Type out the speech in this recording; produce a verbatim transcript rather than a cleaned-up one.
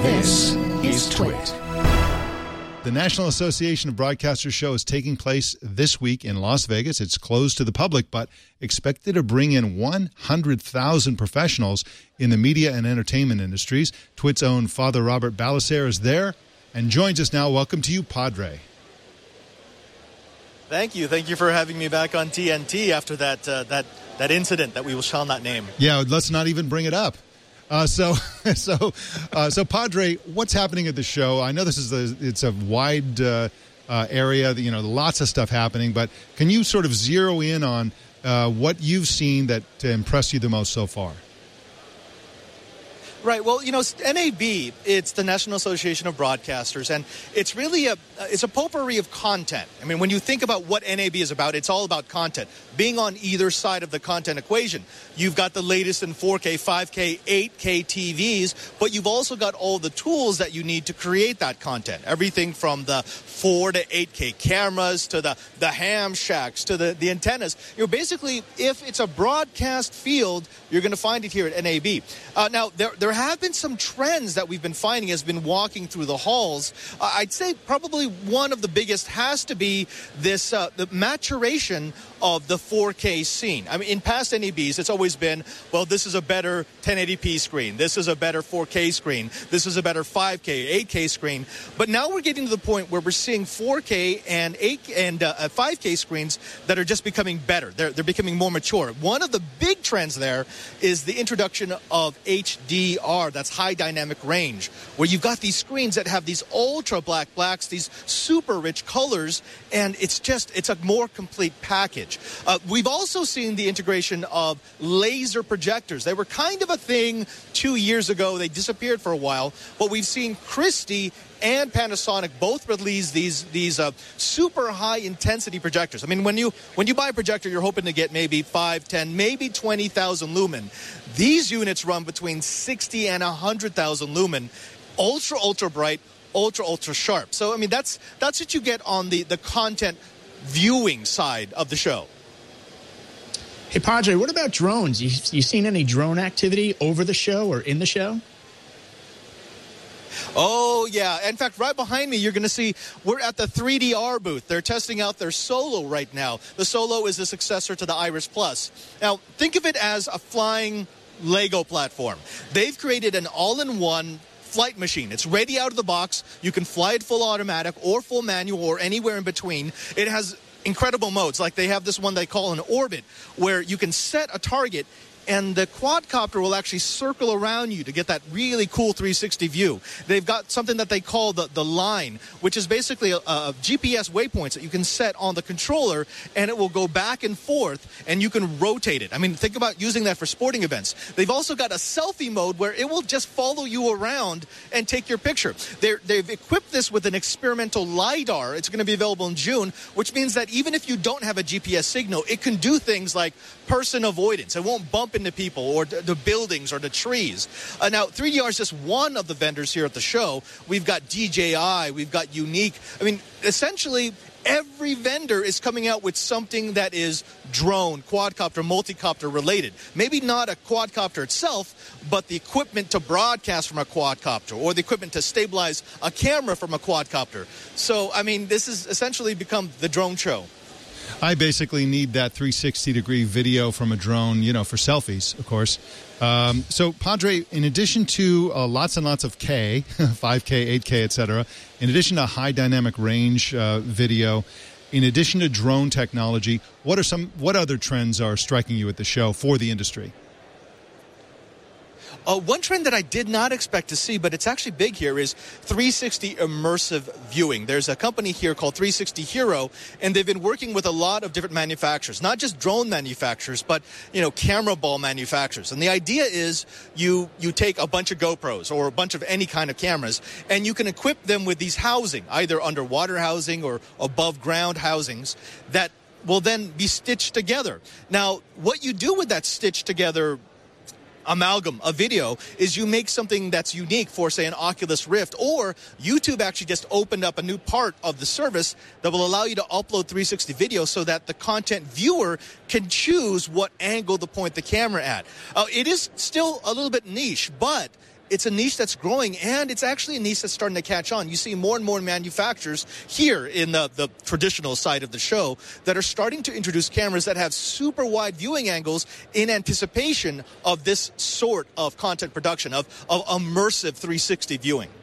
This is Twit. The National Association of Broadcasters show is taking place this week in Las Vegas. It's closed to the public, but expected to bring in one hundred thousand professionals in the media and entertainment industries. Twit's own Father Robert Balacer is there and joins us now. Welcome to you, Padre. Thank you. Thank you for having me back on T N T after that uh, that that incident that we will shall not name. Yeah, let's not even bring it up. Uh, so, so, uh, so, Padre, what's happening at the show? I know this is a, it's a wide uh, uh, area. You know, lots of stuff happening. But can you sort of zero in on uh, what you've seen that impressed you the most so far? Right. Well, you know, N A B, it's the National Association of Broadcasters, and it's really a it's a potpourri of content. I mean, when you think about what N A B is about, it's all about content. Being on either side of the content equation, you've got the latest in four K, five K, eight K T Vs, but you've also got all the tools that you need to create that content. Everything from the four to eight K cameras to the, the ham shacks to the, the antennas. You know, basically, if it's a broadcast field, you're going to find it here at N A B. Uh, now, there there There have been some trends that we've been finding as been walking through the halls. Uh, I'd say probably one of the biggest has to be this uh, the maturation of the four K scene. I mean, in past N A Bs, it's always been, well, this is a better ten eighty p screen. This is a better four K screen. This is a better five K, eight K screen. But now we're getting to the point where we're seeing four K and eight and uh, five K screens that are just becoming better. They're, they're becoming more mature. One of the big trends there is the introduction of H D R, that's high dynamic range, where you've got these screens that have these ultra black blacks, these super rich colors, and it's just, it's a more complete package. Uh, we've also seen the integration of laser projectors. They were kind of a thing two years ago. They disappeared for a while, but we've seen Christie and Panasonic both release these these uh, super high intensity projectors. I mean, when you when you buy a projector, you're hoping to get maybe five, ten, maybe twenty thousand lumen. These units run between sixty and one hundred thousand lumen, ultra ultra bright, ultra ultra sharp. So I mean, that's that's what you get on the the content viewing side of the show. Hey, Padre, what about drones? You you seen any drone activity over the show or in the show? Oh, yeah. In fact, right behind me, you're going to see we're at the three D R booth. They're testing out their Solo right now. The Solo is the successor to the Iris Plus. Now, think of it as a flying Lego platform. They've created an all-in-one flight machine. It's ready out of the box. You can fly it full automatic or full manual or anywhere in between. It has incredible modes. Like they have this one they call an orbit, where you can set a target and the quadcopter will actually circle around you to get that really cool three sixty view. They've got something that they call the, the line, which is basically a, a G P S waypoints that you can set on the controller, and it will go back and forth, and you can rotate it. I mean, think about using that for sporting events. They've also got a selfie mode where it will just follow you around and take your picture. They're, they've equipped this with an experimental LiDAR. It's going to be available in June, which means that even if you don't have a G P S signal, it can do things like person avoidance. It won't bump into people or the buildings or the trees. Uh, now, three D R is just one of the vendors here at the show. We've got D J I, we've got Unique. I mean, essentially, every vendor is coming out with something that is drone, quadcopter, multicopter related. Maybe not a quadcopter itself, but the equipment to broadcast from a quadcopter or the equipment to stabilize a camera from a quadcopter. So, I mean, this has essentially become the drone show. I basically need that three sixty degree video from a drone, you know, for selfies, of course. Um, so, Padre, in addition to uh, lots and lots of K, five K, eight K, et cetera, in addition to high dynamic range uh, video, in addition to drone technology, what are some what other trends are striking you at the show for the industry? Uh, one trend that I did not expect to see, but it's actually big here, is three sixty immersive viewing. There's a company here called three sixty Hero, and they've been working with a lot of different manufacturers, not just drone manufacturers, but, you know, camera ball manufacturers. And the idea is you you take a bunch of GoPros or a bunch of any kind of cameras, and you can equip them with these housing, either underwater housing or above ground housings that will then be stitched together. Now, what you do with that stitched together amalgam of video is you make something that's unique for, say, an Oculus Rift, or YouTube actually just opened up a new part of the service that will allow you to upload three sixty video so that the content viewer can choose what angle to point the camera at. Uh, it is still a little bit niche, but it's a niche that's growing, and it's actually a niche that's starting to catch on. You see more and more manufacturers here in the, the traditional side of the show that are starting to introduce cameras that have super wide viewing angles in anticipation of this sort of content production, of, of immersive three sixty viewing.